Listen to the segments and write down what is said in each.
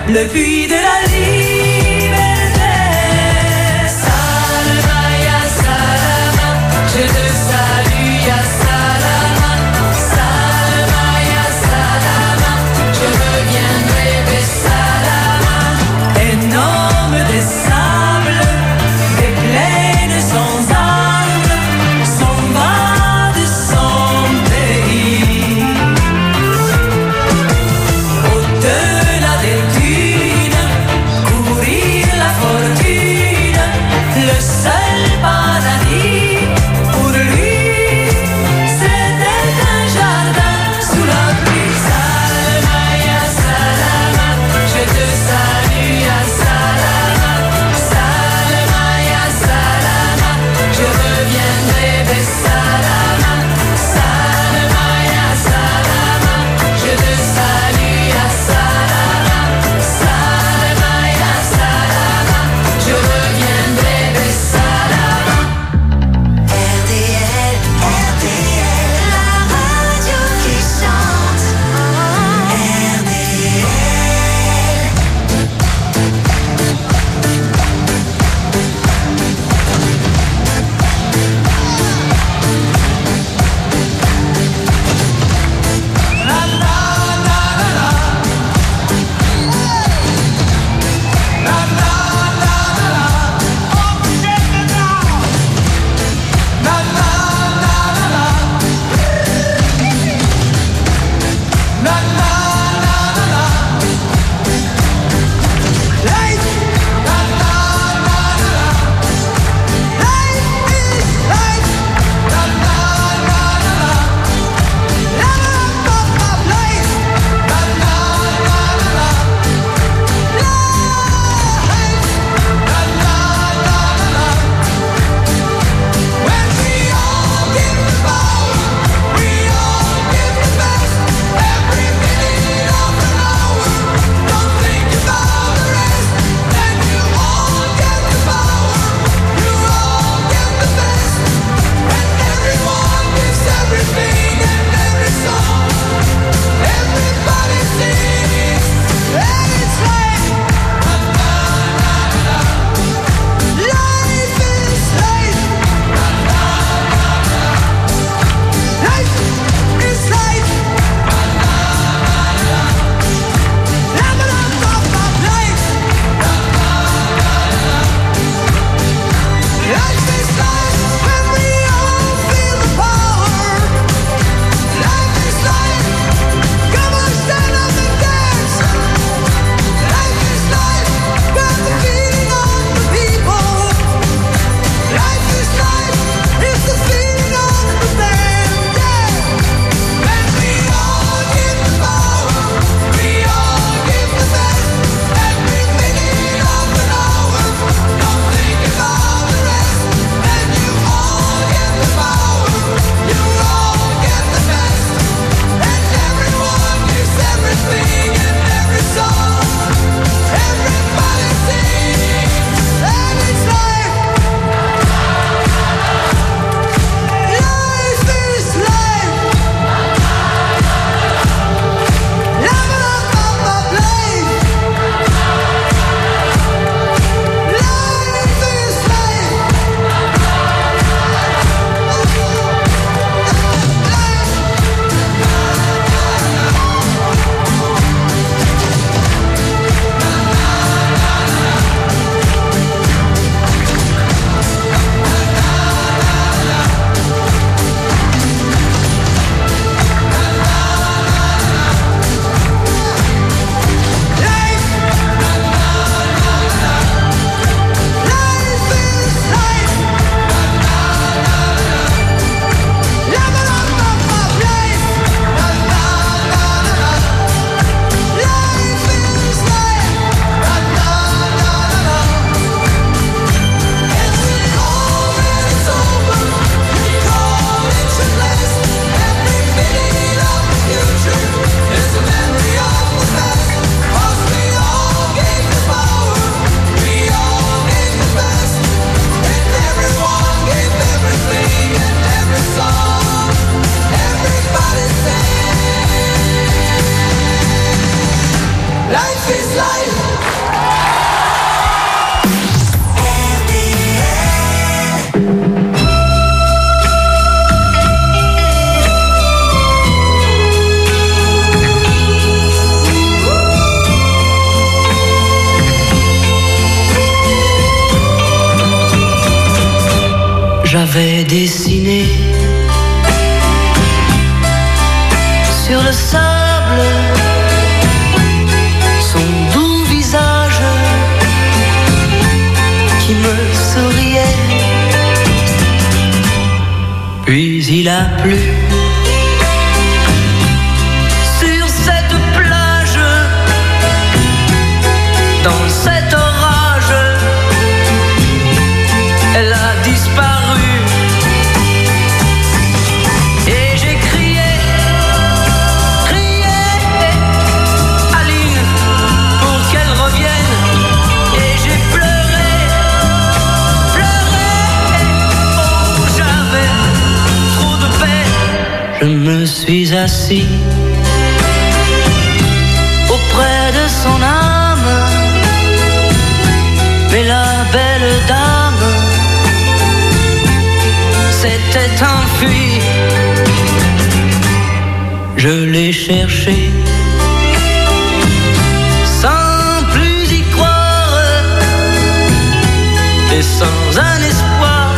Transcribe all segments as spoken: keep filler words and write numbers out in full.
le puits de la liberté. Salama ya salama, je te salue ya salama. Salama ya salama, je reviendrai de salama. Énorme des sables, des plaines sans arbres, s'en va de son pays. Au-delà des dunes, Life is life. J'avais dessiné sur le sable son doux visage qui me souriait. Puis il a plu sur cette plage, dans cet orage, elle a disparu. Et j'ai crié, crié, Aline, pour qu'elle revienne. Et j'ai pleuré, pleuré, oh j'avais trop de peine. Je me suis assis auprès de son âme, mais la belle dame s'était enfuie. Je l'ai cherché sans plus y croire et sans un espoir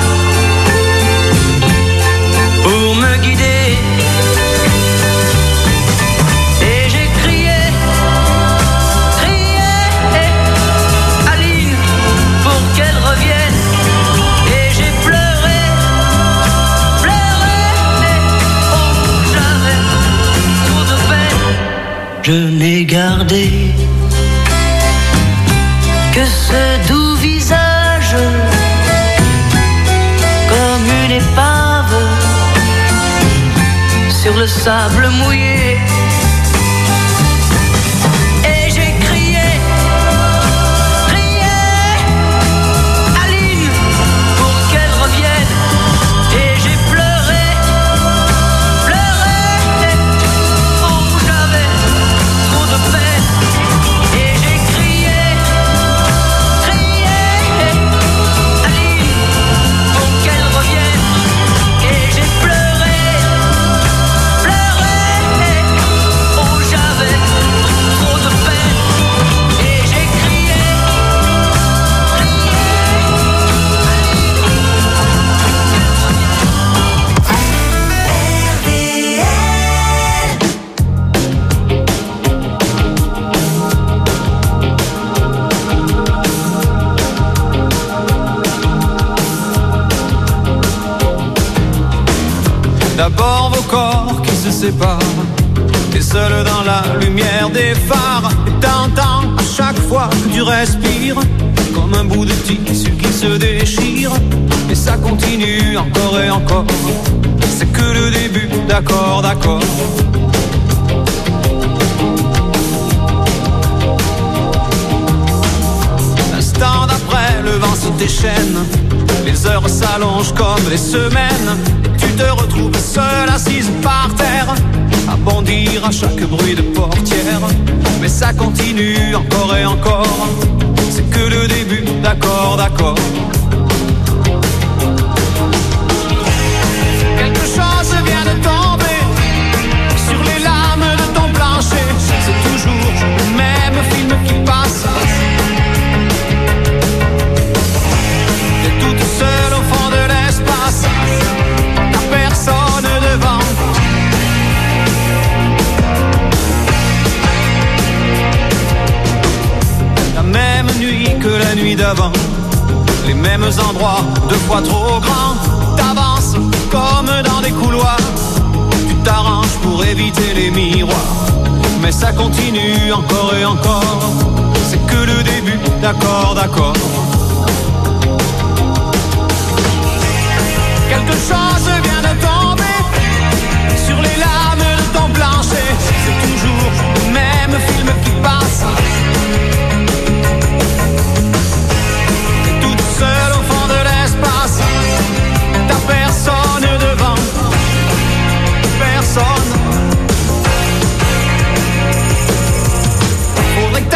pour me guider. Et j'ai crié, crié, Aline, pour qu'elle revienne. Et j'ai pleuré, pleuré, oh j'avais trop de peine. Je n'ai gardé que ce doux visage, comme une épave sur le sable mouillé. Et j'ai crié, crié, Aline, pour qu'elle revienne. Et j'ai pleuré, pleuré, oh j'avais trop de peine. Et j'ai crié, crié, Aline, pour qu'elle revienne. Et j'ai pleuré, pleuré, oh j'avais trop de peine. Et j'ai crié, crié, D'abord vos corps qui se séparent, t'es seul dans la lumière des phares. Et t'entends à chaque fois que tu respires comme un bout de tissu qui se déchire. Et ça continue encore et encore, c'est que le début, d'accord, d'accord. L'instant d'après, le vent se déchaîne, les heures s'allongent comme les semaines. Et tu te retrouves seule assise par terre, à bondir à chaque bruit de portière. Mais ça continue encore et encore, c'est que le début, d'accord, d'accord. Quelque chose vient de tomber sur les lames de ton plancher. C'est toujours le même film qui passe. T'es toute seule au fond de l'espace, t'as personne devant. La même nuit que la nuit d'avant, les mêmes endroits, deux fois trop grands. T'avances comme dans des couloirs, tu t'arranges pour éviter les miroirs. Mais ça continue encore et encore, c'est que le début, d'accord, d'accord. Quelque chose vient de tomber sur les lames de ton plancher. C'est toujours le même film qui passe. T'es toute seule au fond de l'espace, t'as personne devant, personne. Faudrait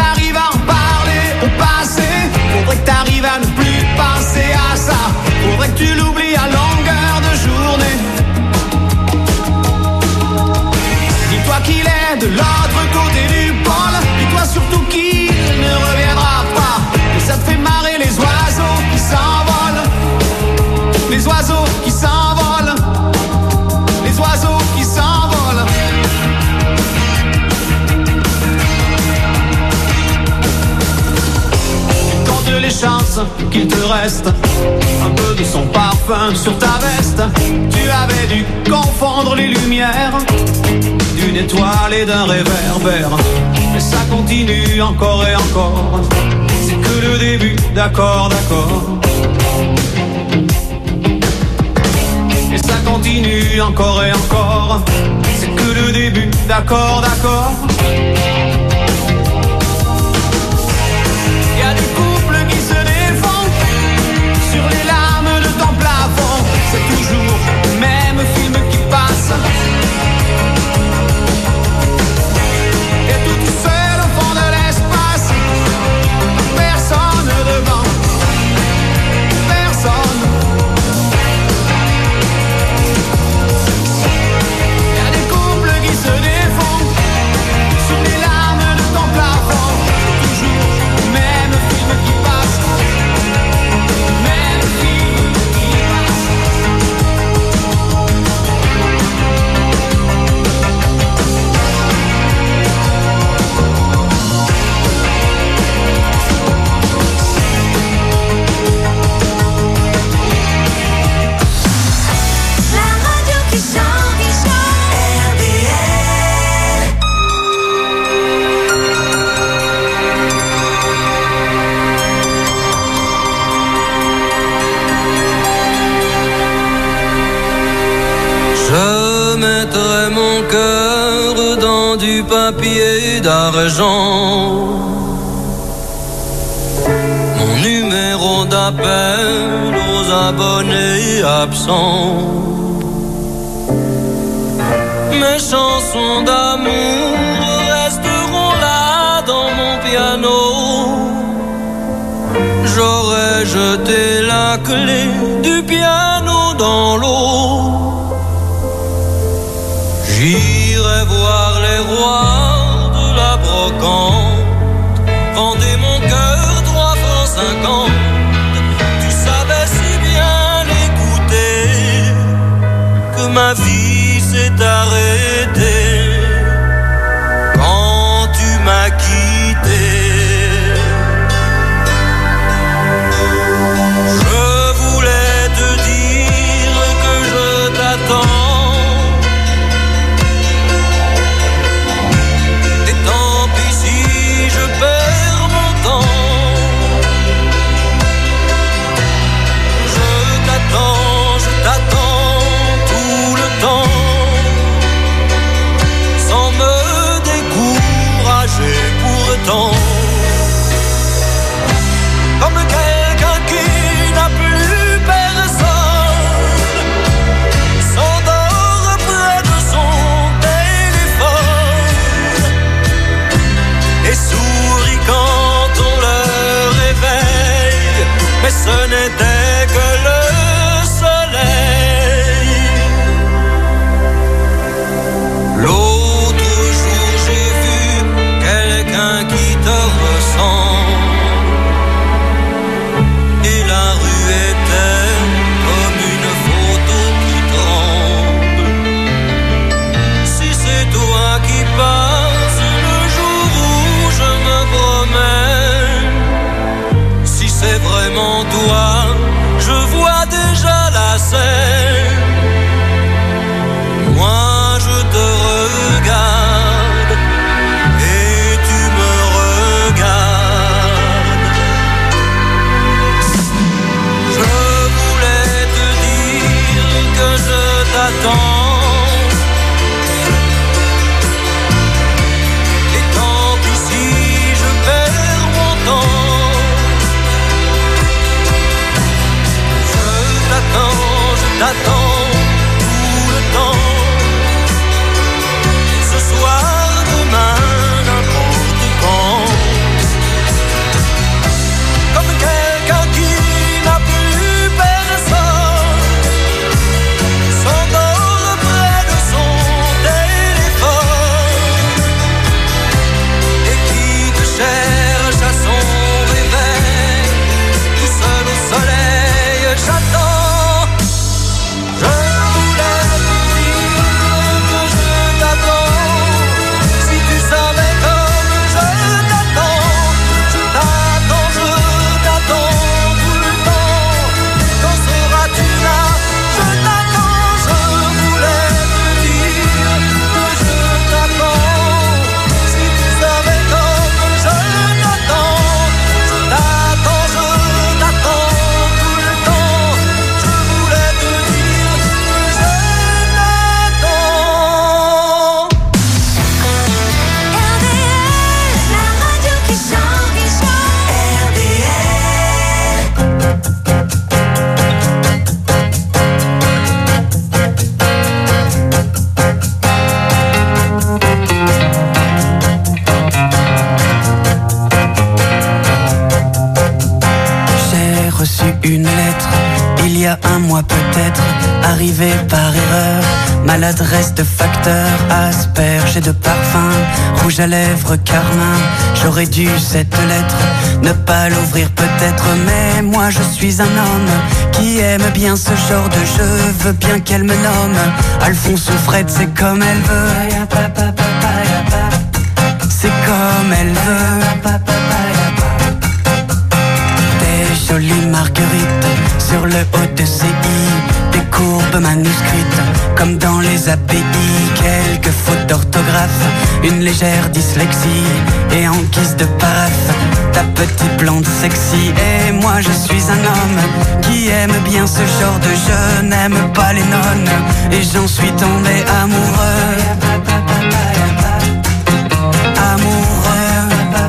chance qu'il te reste un peu de son parfum sur ta veste. Tu avais dû confondre les lumières d'une étoile et d'un réverbère. Mais ça continue encore et encore. C'est que le début, d'accord, d'accord. Et ça continue encore et encore. C'est que le début, d'accord, d'accord. Y a des couples qui se défendent sur les lames de ton plafond. C'est toujours le même film qui passe. Et tout seul au fond de l'espace. Personne devant. Personne. Y a des couples qui se défendent sur les lames de ton plafond. Toujours le même film qui passe. Même film qui passe. La radio qui chante, qui chante, R D L. Je mettrai mon cœur dans du papier d'argent. Mon numéro d'appel aux abonnés absents. Mes chansons d'amour resteront là dans mon piano. J'aurais jeté la clé du piano dans l'eau. J'irai voir les rois de la brocante. Vendez mon cœur trois francs cinquante. Tu savais si bien l'écouter que ma vie s'est arrêtée quand tu m'as quitté. Je voulais te dire que je t'attends. Comme quelqu'un qui n'a plus personne, s'endort près de son téléphone et sourit quand on le réveille, mais ce n'était que le soleil. L'autre jour j'ai vu quelqu'un qui te ressemble. Et la rue était comme une photo qui tremble. Si c'est toi qui passes le jour où je me promène, si c'est vraiment toi une lettre, il y a un mois peut-être, arrivé par erreur. Maladresse de facteur, asperge et de parfum, rouge à lèvres, carmin. J'aurais dû cette lettre ne pas l'ouvrir peut-être, mais moi je suis un homme qui aime bien ce genre de jeu. Veux bien qu'elle me nomme Alphonse ou Fred, c'est comme elle veut. C'est comme elle veut. Des jolies marguerites sur le haut de ses i, des courbes manuscrites comme dans les A P I, quelques fautes d'orthographe, une légère dyslexie, et en guise de paraphe, ta petite blonde sexy. Et moi je suis un homme qui aime bien ce genre de jeu, n'aime pas les nonnes, et j'en suis tombé amoureux. Amoureux.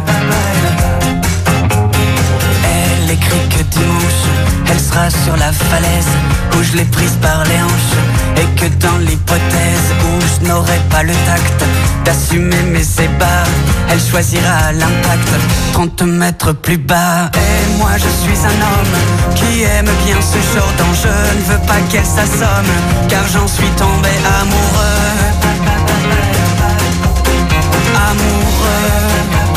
Elle écrit que dimanche, elle sera sur la falaise où je l'ai prise par les hanches, et que dans l'hypothèse où je n'aurai pas le tact d'assumer mes ébats, elle choisira l'impact trente mètres plus bas. Et moi je suis un homme qui aime bien ce genre d'enjeu, ne veux pas qu'elle s'assomme car j'en suis tombé amoureux. Amoureux.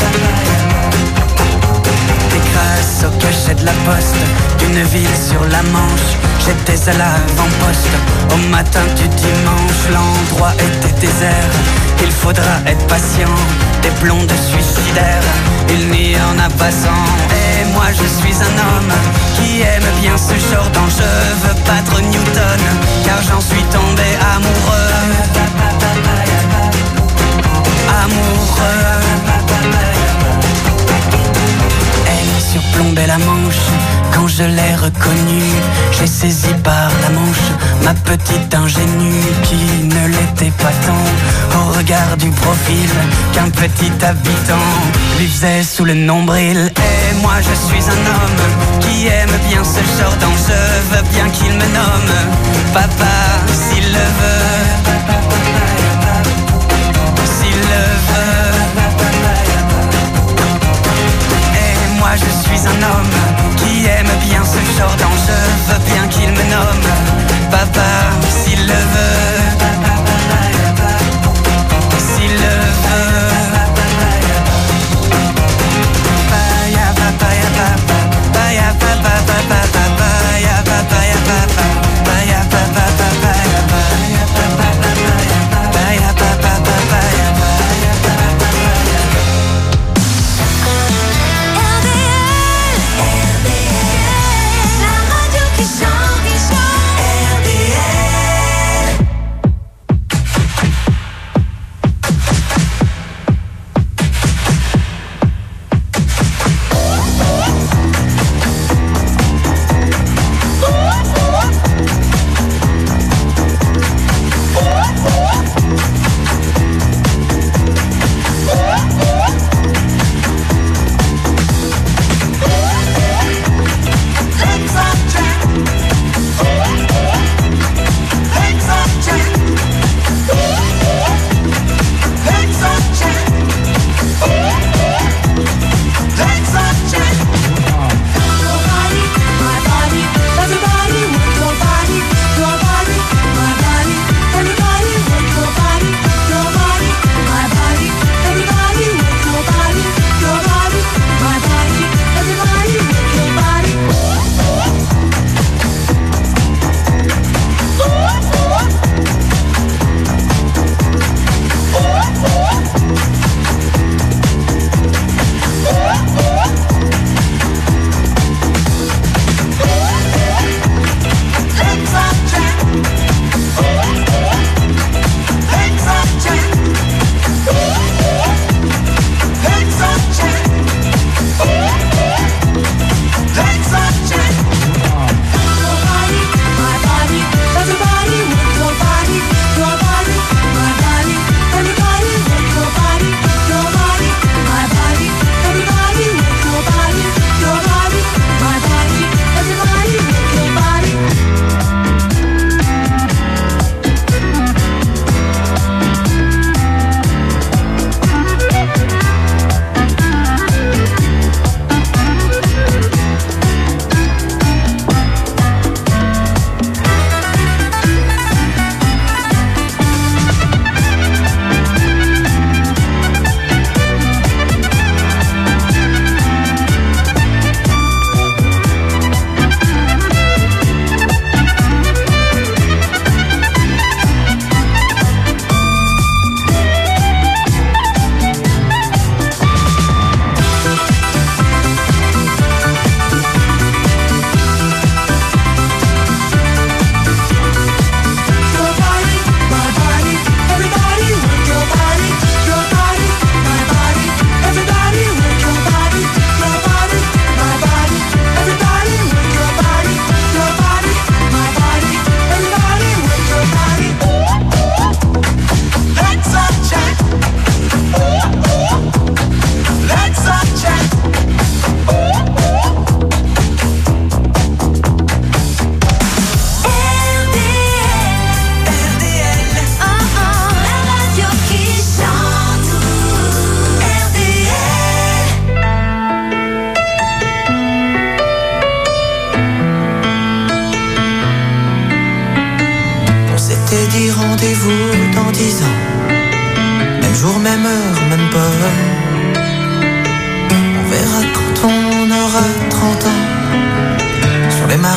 Et grâce au cachet de la poste d'une ville sur la Manche, j'étais à l'avant-poste au matin du dimanche. L'endroit était désert, il faudra être patient, des blondes suicidaires, il n'y en a pas cent. Et moi je suis un homme qui aime bien ce genre d'enjeu, veux battre Newton car j'en suis tombé amoureux. Amoureux. Elle surplombait la Manche quand je l'ai reconnue. J'ai saisi par la manche ma petite ingénue qui ne l'était pas tant au regard du profil qu'un petit habitant lui faisait sous le nombril. Et moi je suis un homme qui aime bien ce genre d'enjeu, veux bien qu'il me nomme papa s'il le veut. S'il le veut. Et moi je suis un homme qui aime bien ce genre d'enjeu, veux bien qu'il me nomme papa s'il le veut. S'il le veut. Baya papa ya papa, baya papa papa papa, ya papa ya papa, baya papa papa ya papa.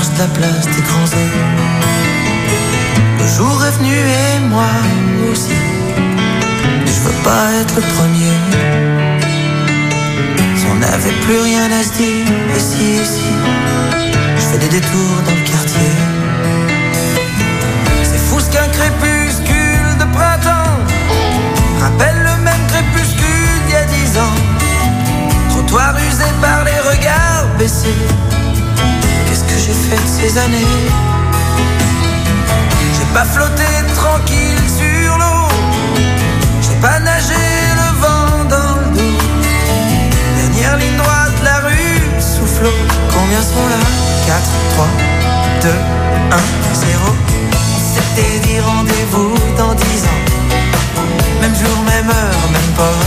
marches de la place des grands hommes. Le jour est venu et moi aussi. Je veux pas être le premier. Si on n'avait plus rien à se dire, et si, et si, je fais des détours dans le quartier. C'est fou ce qu'un crépuscule de printemps rappelle le même crépuscule d'il y a dix ans. Trottoir usé par les regards baissés. Qu'est-ce que j'ai fait de ces années? J'ai pas flotté tranquille sur l'eau. J'ai pas nagé le vent dans le dos. Dernière ligne droite de la rue, souffle. Combien sont là? quatre, trois, deux, un, zéro. C'était dit rendez-vous dans dix ans. Même jour, même heure, même pas.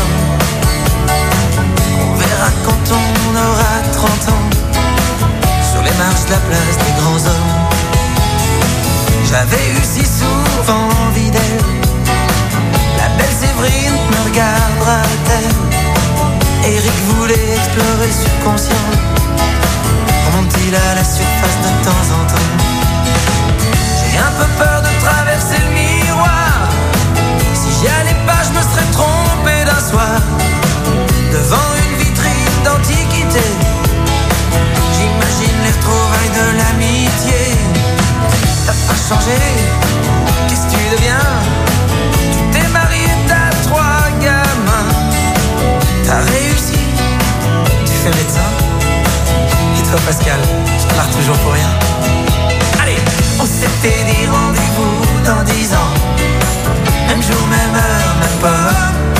On verra quand on aura trente ans. Sur les marches de la place des grands hommes. J'avais eu si souvent envie d'elle. La belle Séverine me regardera-t-elle? Eric voulait explorer le subconscient. Remonte-t-il à la surface de temps en temps? J'ai un peu peur de traverser le miroir. Si j'y allais pas, je me serais trompé d'un soir. Devant une vitrine d'antiquité, j'imagine les retrouvailles de l'amitié. T'as pas changé, qu'est-ce que tu deviens? Tu t'es marié, t'as trois gamins. T'as réussi, tu fais médecin. Et toi Pascal, je pars toujours pour rien. Allez, on s'était dit rendez-vous dans dix ans. Même jour, même heure, même pas.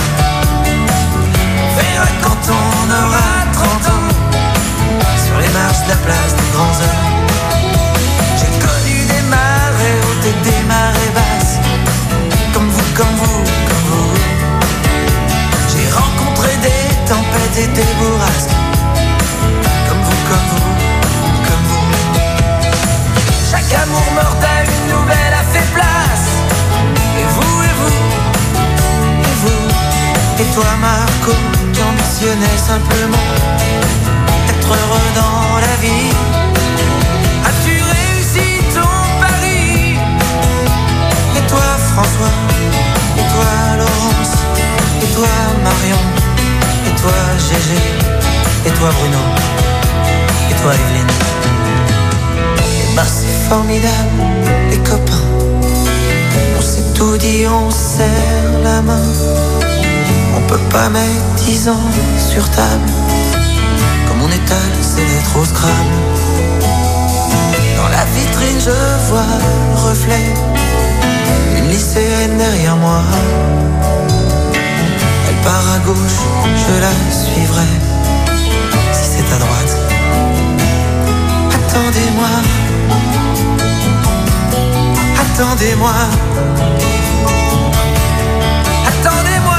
On verra quand on aura trente ans. Sur les marches de la place des grands hommes. J'ai connu des marées hautes et des marées basses. Comme vous, comme vous, comme vous. J'ai rencontré des tempêtes et des bourrasques. Comme vous, comme vous, comme vous. Chaque amour mort à une nouvelle a fait place. Et vous, et vous, et vous. Et toi Marco, qui ambitionnais simplement être heureux dans la vie. As-tu réussi ton pari? Et toi François, et toi Laurence, et toi Marion, et toi Gégé, et toi Bruno, et toi Evelyne. Et bah c'est formidable, les copains. On s'est tout dit, on serre la main. On peut pas mettre dix ans sur table. Comme on étale ses lettres au Scrabble. Dans la vitrine je vois le reflet. Une lycéenne derrière moi. Elle part à gauche, je la suivrai. Si c'est à droite, attendez-moi. Attendez-moi. Attendez-moi.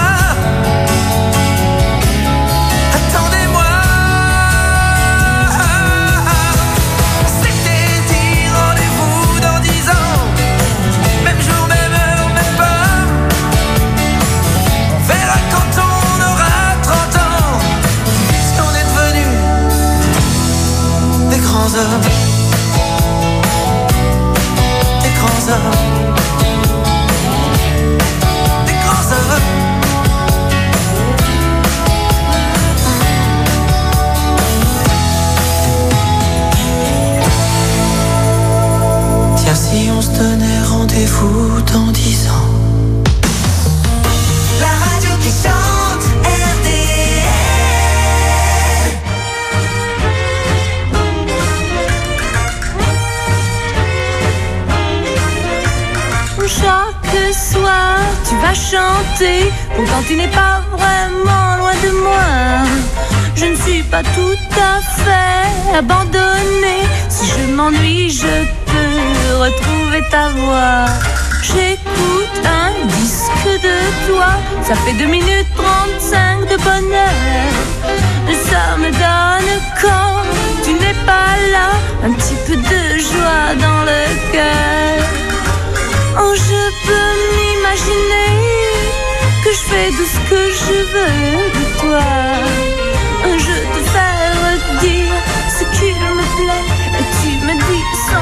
Attendez-moi. C'était dit rendez-vous dans dix ans. Même jour, même heure, même pas. On verra quand on aura trente ans. Si on est devenus des grands hommes. Des grands hommes. Des grands hommes. Tiens, si on se donnait rendez-vous dans dix ans. La radio qui chante, R D L. Chaque soir, tu vas chanter. Pourtant, tu n'es pas vraiment loin de moi. Je ne suis pas tout à fait abandonnée. Si je m'ennuie, je peux retrouver ta voix. J'écoute un disque de toi. Ça fait deux minutes trente-cinq de bonheur. Ça me donne quand tu n'es pas là un petit peu de joie dans le cœur. Oh, je peux m'imaginer que je fais tout ce que je veux de toi. Je te fais redire ce qu'il me plaît et tu me dis sans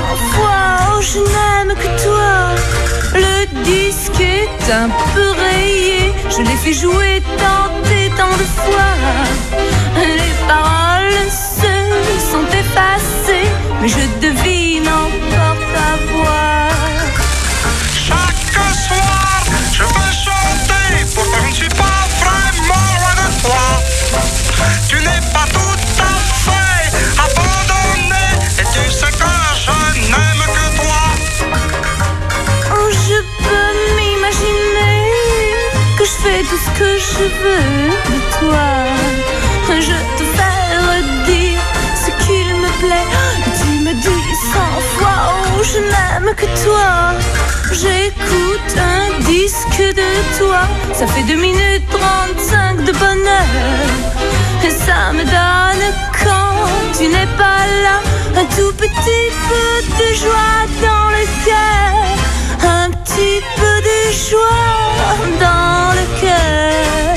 un peu rayée. Je l'ai fait jouer tant et tant de fois. Les paroles se sont effacées, mais je devine encore ta voix. Chaque soir, je veux chanter, pourtant je ne suis pas vraiment loin de toi. Tu n'es pas tout à fait abandonné, et tu sais que je n'aime que toi. Oh, je peux m'imaginer que je fais tout ce que je veux de toi. Je te fais redire ce qu'il me plaît. Tu me dis cent fois, oh, je n'aime que toi. J'écoute un disque de toi. Ça fait deux minutes trente-cinq de bonheur. Et ça me donne, quand tu n'es pas là, un tout petit peu de joie dans le cœur. Un petit peu de joie dans le cœur.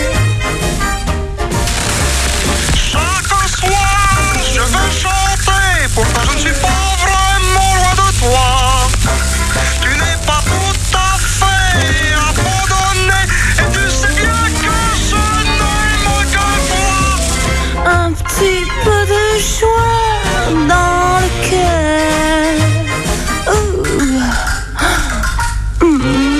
Chaque soir, je veux chanter, pourtant je ne suis pas vraiment loin de toi. Tu n'es pas tout à fait abandonné, et tu sais bien que je n'aime que toi. Un petit peu de joie dans le cœur. Ouh. Mm.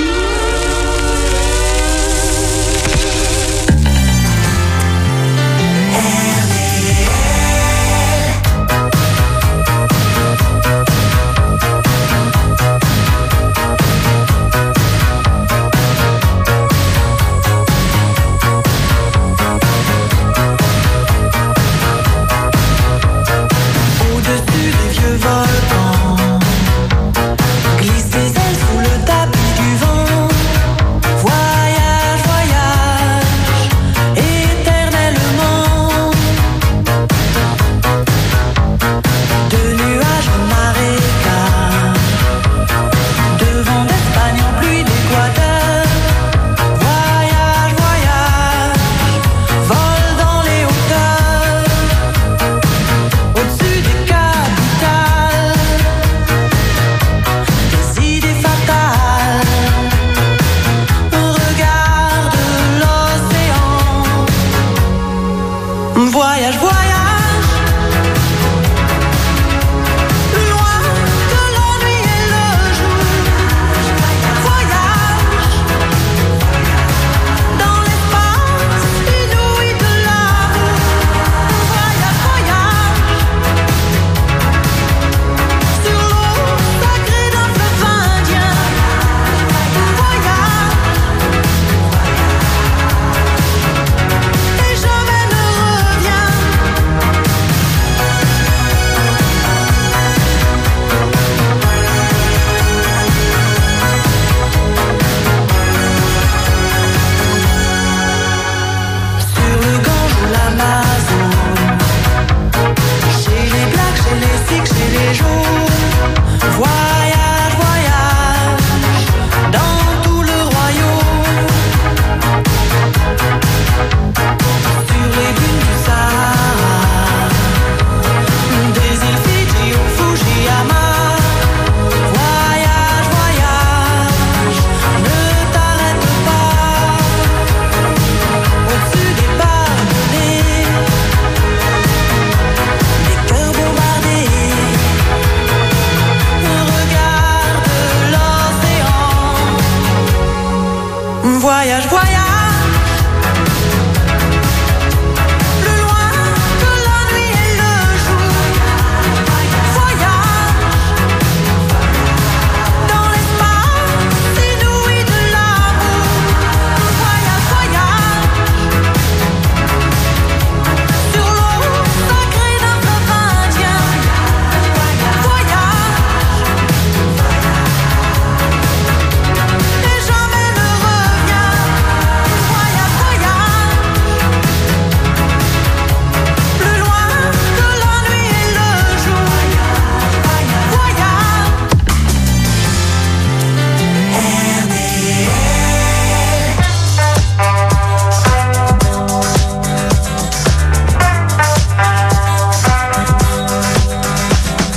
Voyage, voyage.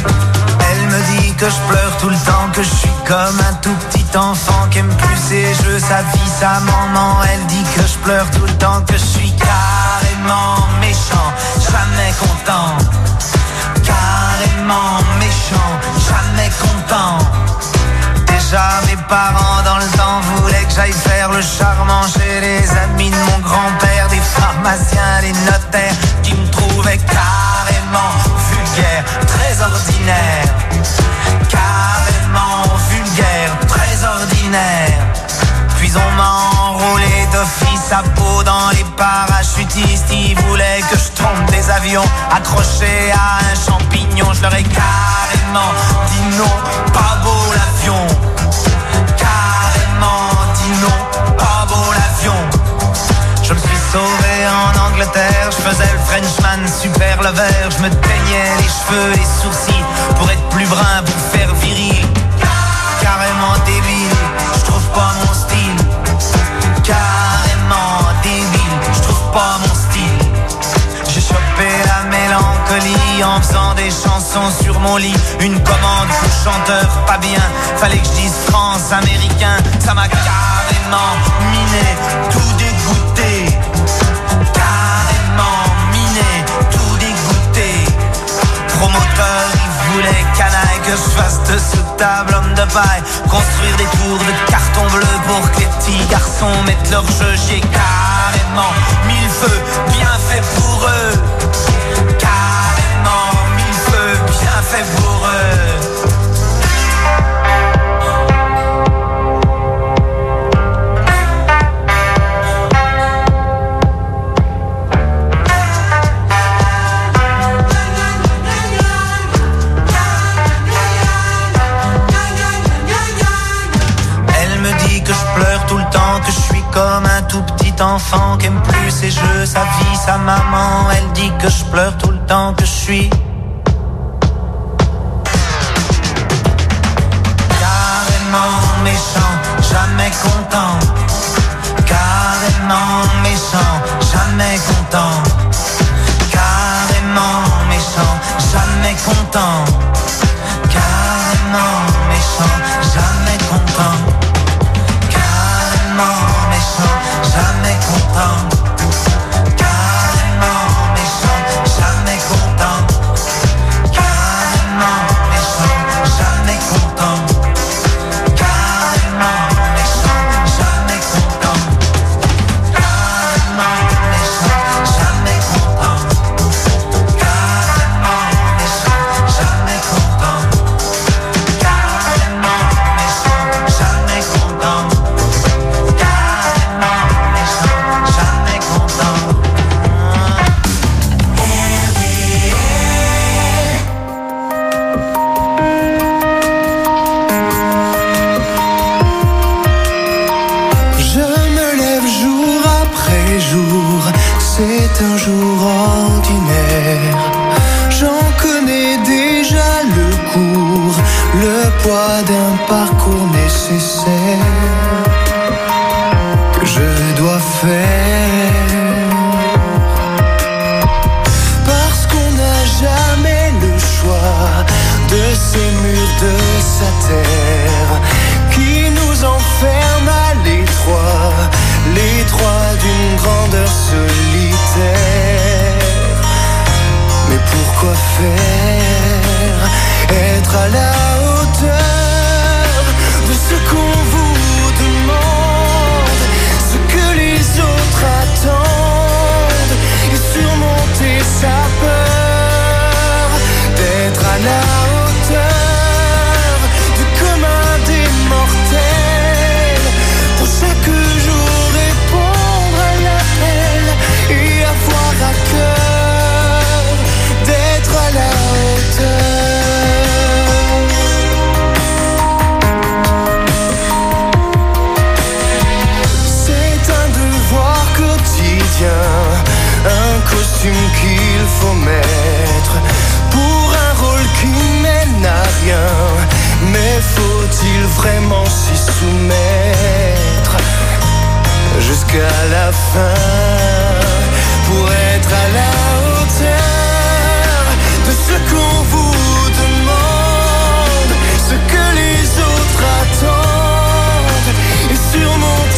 Que je pleure tout le temps, que je suis comme un tout petit enfant qui aime plus ses jeux jeux, sa vie, sa maman. Elle dit que je pleure tout le temps, que je suis carrément méchant, jamais content. Carrément méchant, jamais content. Déjà mes parents dans le temps voulaient que j'aille faire le charmant chez les amis de mon grand-père, des pharmaciens, des notaires qui me trouvaient carrément vulgaire, très ordinaire. Carrément vulgaire, très ordinaire. Puis on m'a enrôlé d'office à peau dans les parachutistes. Ils voulaient que je tombe des avions accrochés à un champignon. Je leur ai carrément dit non, pas beau l'avion. Carrément dit non, pas beau l'avion. Je me suis sauvé en Angleterre, je faisais le Frenchman super lover. Je me teignais les cheveux, les sourcils pour être plus brun, pour faire viril. Carrément débile, je trouve pas mon style. Carrément débile, je trouve pas mon style. J'ai chopé la mélancolie en faisant des chansons sur mon lit. Une commande pour chanteur pas bien, fallait que je dise France américain. Ça m'a carrément miné, tout dégoûté. Carrément miné, tout dégoûté. Promoteur, il voulait canaille que je fasse de ce table homme de paille. Construire des tours de carton bleu pour que les petits garçons mettent leur jeu. J'ai carrément mis le feu, bien fait pour eux. Carrément mis le feu, bien fait pour eux. Que je suis comme un tout petit enfant qui aime plus ses jeux, sa vie, sa maman. Elle dit que je pleure tout le temps, que je suis carrément méchant, jamais content. Carrément méchant, jamais content. Carrément méchant, jamais content. Carrément méchant, jamais content. Jamais content, carrément méchant, jamais content, carrément méchant, jamais content, carrément méchant, jamais content, carrément méchant, jamais content, carrément méchant, jamais content, carrément méchant, jamais content. C'est un jour ordinaire, j'en connais déjà le cours, le poids d'un parcours nécessaire que je dois faire. Parce qu'on n'a jamais le choix de ces murs de sa terre qui nous enferment à l'étroit, l'étroit d'une grandeur solitaire. Mais pourquoi faire, être à la hauteur de ce qu'on vous demande, ce que les autres attendent, et surmonter sa peur d'être à la hauteur du commun des mortels. Pour chaque jour répondre à l'appel et avoir à cœur d'être à la hauteur. C'est un devoir quotidien, un costume qu'il faut mettre pour un rôle qui mène à rien. Mais faut-il vraiment s'y soumettre jusqu'à la fin pour être à la hauteur de ce qu'on vous demande, ce que les autres attendent, et surmonter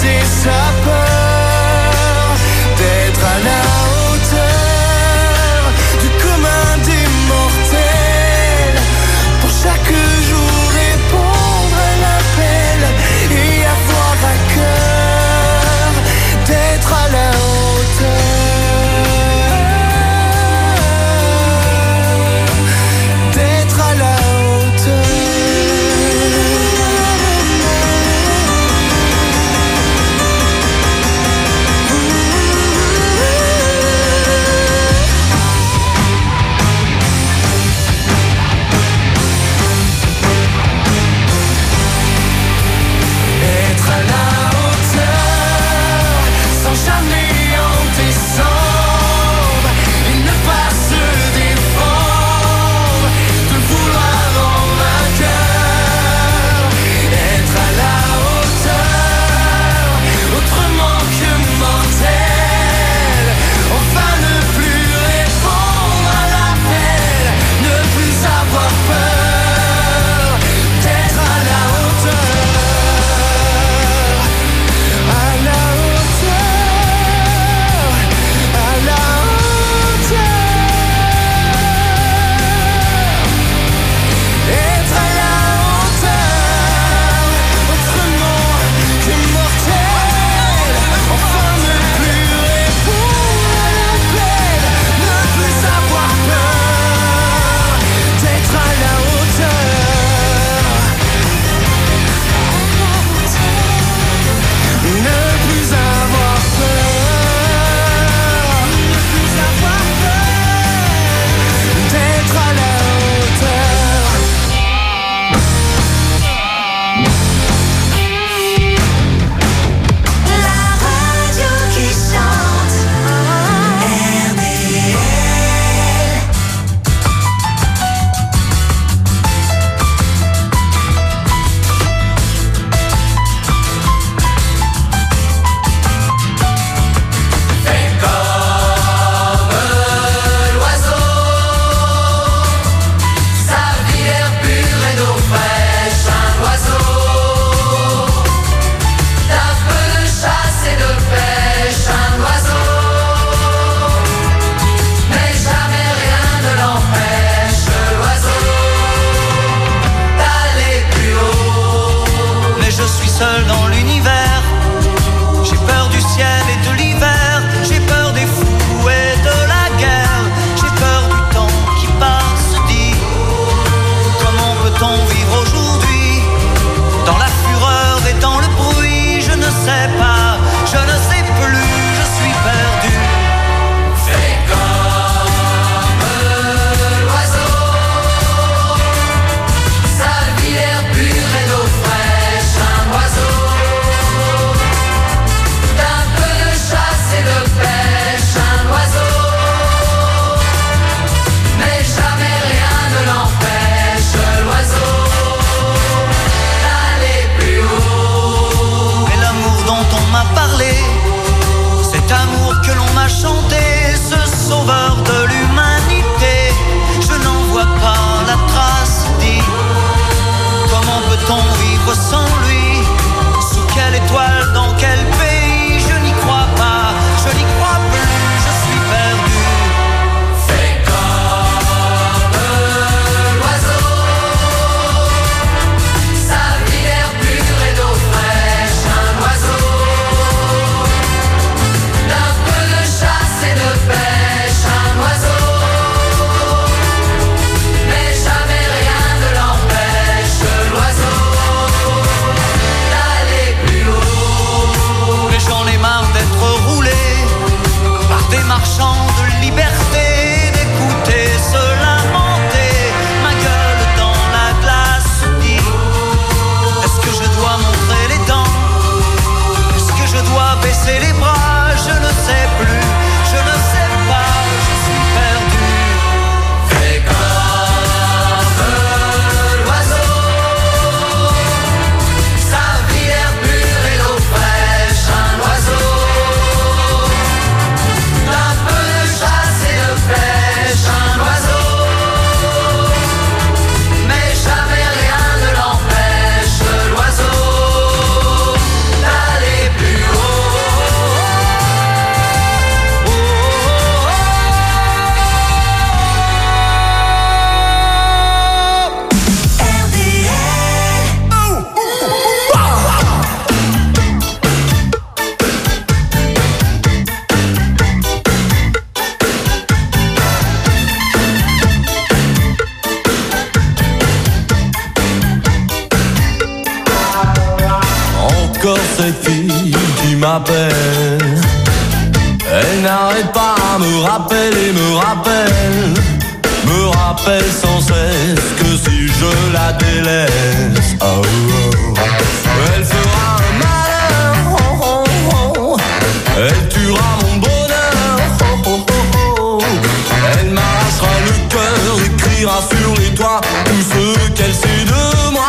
cette fille qui m'appelle. Elle n'arrête pas à me rappeler, me rappelle, me rappelle sans cesse que si je la délaisse, oh, oh, elle fera un malheur, oh, oh, oh. Elle tuera mon bonheur, oh, oh, oh, oh. Elle m'arrachera le cœur, écrira sur les toits tout ce qu'elle sait de moi.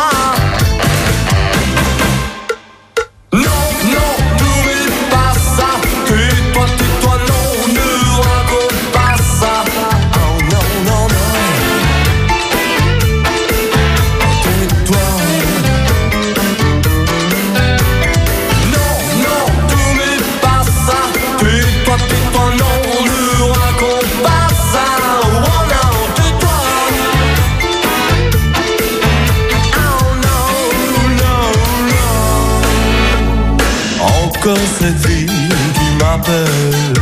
Cette fille qui m'appelle,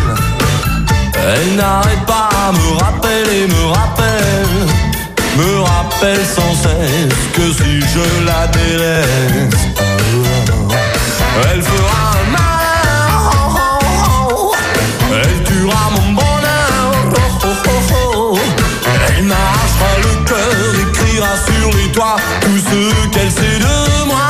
elle n'arrête pas à me rappeler, me rappelle, me rappelle sans cesse que si je la délaisse, oh, elle fera un malheur, oh, oh, oh. Elle tuera mon bonheur, oh, oh, oh, oh. Elle m'arrachera le cœur, écrira sur les toits tout ce qu'elle sait de moi.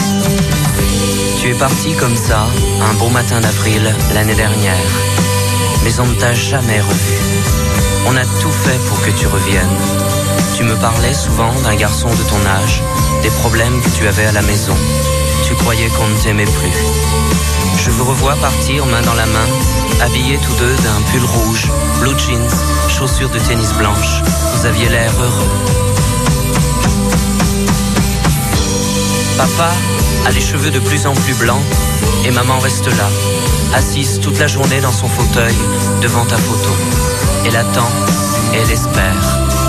parti comme ça, un beau matin d'avril, l'année dernière. mais on ne t'a jamais revu. On a tout fait pour que tu reviennes. Tu me parlais souvent d'un garçon de ton âge, des problèmes que tu avais à la maison. Tu croyais qu'on ne t'aimait plus. Je vous revois partir main dans la main, habillés tous deux d'un pull rouge, blue jeans, chaussures de tennis blanches. Vous aviez l'air heureux. Papa a les cheveux de plus en plus blancs et maman reste là, assise toute la journée dans son fauteuil devant ta photo. Elle attend et elle espère.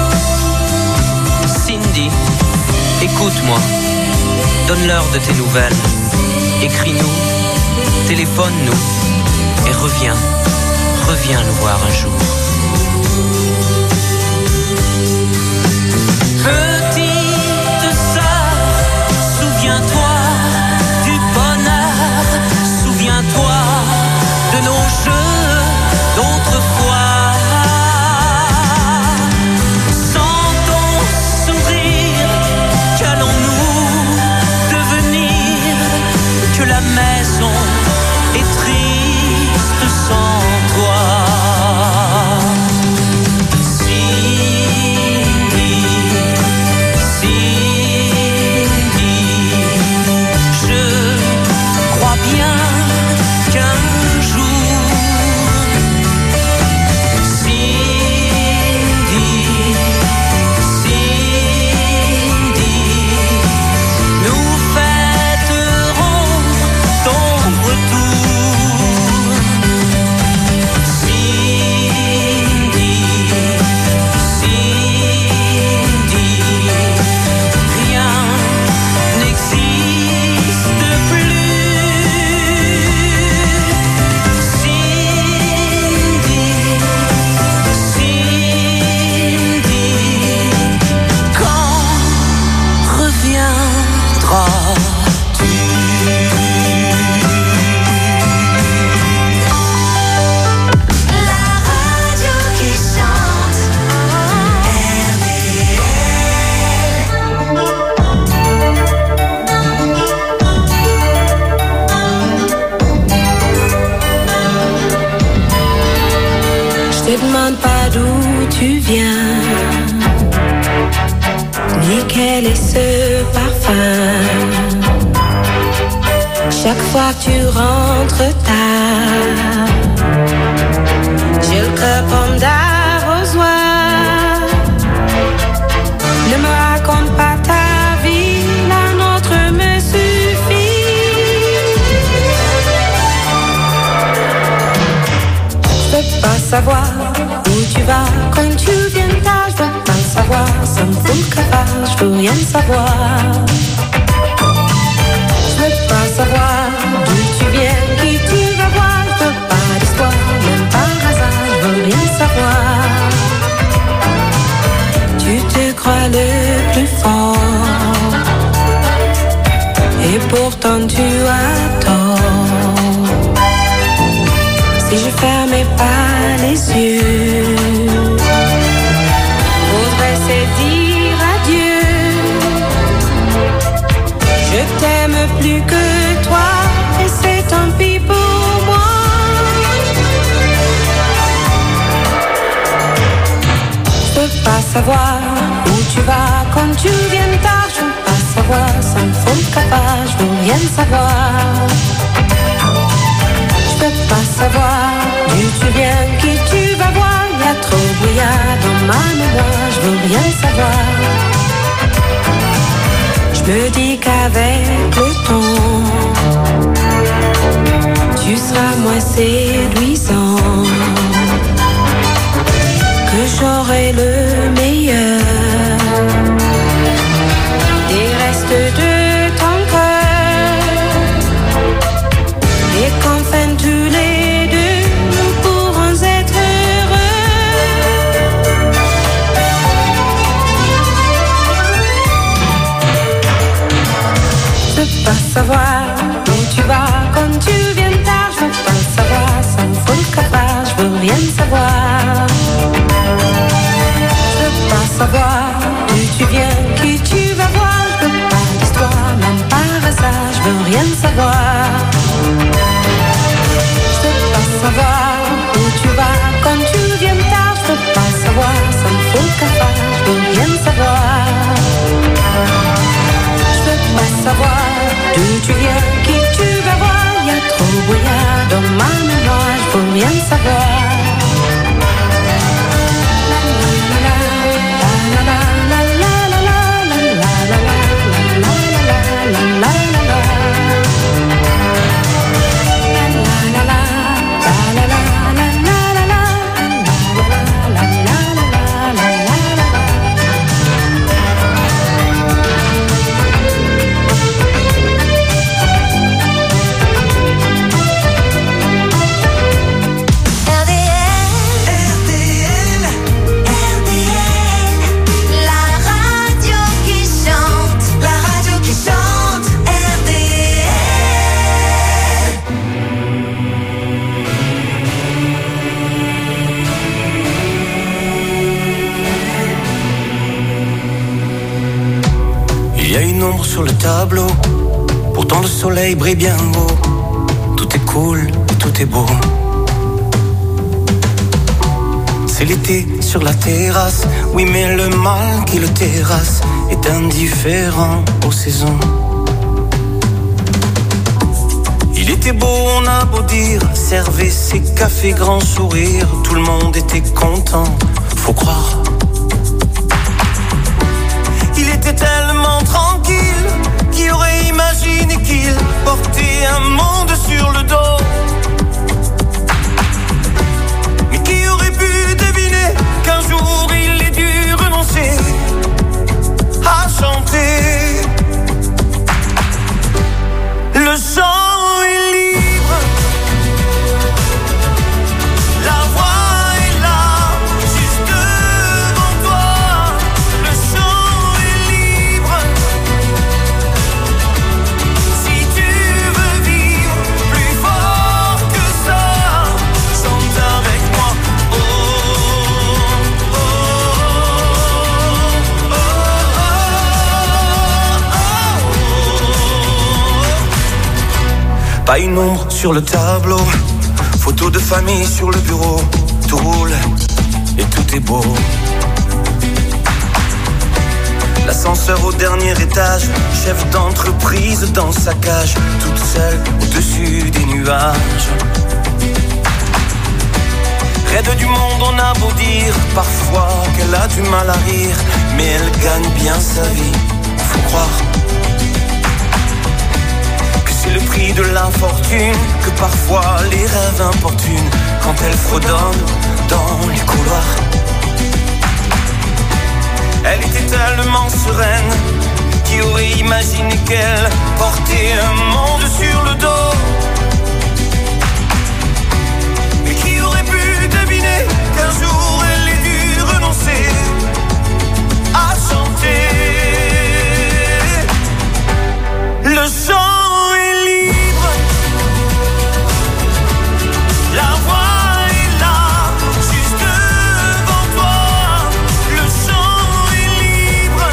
Cindy, écoute-moi, donne-leur de tes nouvelles, écris-nous, téléphone-nous et reviens, reviens nous voir un jour. Petite sœur, souviens-toi du bonheur, souviens-toi de nos jeux d'autrefois. Sans ton sourire, qu'allons-nous devenir? Que la maison est triste sans toi. Ne demande pas d'où tu viens, ni quel est ce parfum. Chaque fois que tu rentres tard, j'ai le cœur comme d'arrosoir. Ne me raconte pas ta vie, la nôtre me suffit. Je peux pas savoir où tu vas quand tu viens tard. Je veux pas le savoir, ça me fout le cafard. Je veux rien savoir. Je veux pas savoir d'où tu viens, qui tu vas voir. Je veux pas d'histoire, même par hasard. Je veux rien savoir. Tu te crois le plus fort, et pourtant tu as tort. Si je fermais pas les yeux, faudrait se dire adieu. Je t'aime plus que toi, et c'est tant pis pour moi. Je peux pas savoir où tu vas quand tu viens tard. Je veux pas savoir, ça me fout le cafard. Je veux rien savoir. Je peux pas savoir d'où tu viens, qui tu vas voir. Y'a trop brouillard dans ma mémoire. Je veux rien savoir. Je me dis qu'avec le temps, tu seras moins séduisant, que j'aurai le meilleur des restes de ton cœur, et qu'enfin tous les deux nous pourrons être heureux. Je veux pas savoir où tu vas quand tu viens tard. Je veux pas le savoir, ça me fout le cafard. Je veux rien savoir. Je veux pas savoir d'où tu viens, qui tu vas voir. Je veux pas d'histoire, même par hasard. Je veux rien savoir. Je veux pas savoir où tu vas tu viens, qui tu vas voir. Y a trop brouillard dans ma mémoire, je veux rien savoir. Sur le tableau, pourtant le soleil brille bien haut. Tout est cool, tout est beau. C'est l'été sur la terrasse, oui mais le mal qui le terrasse est indifférent aux saisons. Il était beau, on a beau dire, servait ses cafés grand sourire, tout le monde était content, faut croire. Il était tellement tranquille, qui aurait imaginé qu'il portait un monde sur le dos. Mais qui aurait pu deviner qu'un jour il ait dû renoncer à chanter. Le chant est libre, la voix est là, juste devant toi. Le chant est libre. Si tu veux vivre plus fort que ça, chante avec moi. Oh, oh, oh, oh, oh. Pas une ombre sur le tableau, photo de famille sur le bureau. Tout roule et tout est beau. L'ascenseur au dernier étage, chef d'entreprise dans sa cage, toute seule au-dessus des nuages. Raide du monde, on a beau dire parfois qu'elle a du mal à rire, mais elle gagne bien sa vie, faut croire. Que c'est le prix de l'infortune, que parfois les rêves importunent quand elle fredonne dans les couloirs. Elle était tellement sereine, qui aurait imaginé qu'elle portait un monde sur le dos. Mais qui aurait pu deviner qu'un jour elle ait dû renoncer à chanter. Le chant est libre, la voix est là, juste devant toi. Le chant est libre.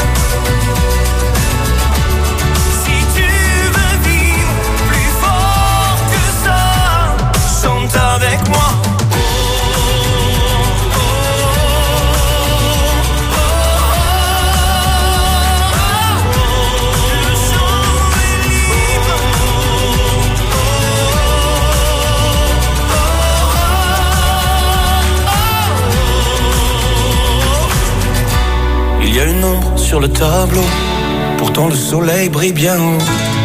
Si tu veux vivre plus fort que ça, chante avec moi. Oh, oh, oh, oh, oh. Le chant est libre. Il y a une ombre sur le tableau, pourtant le soleil brille bien haut.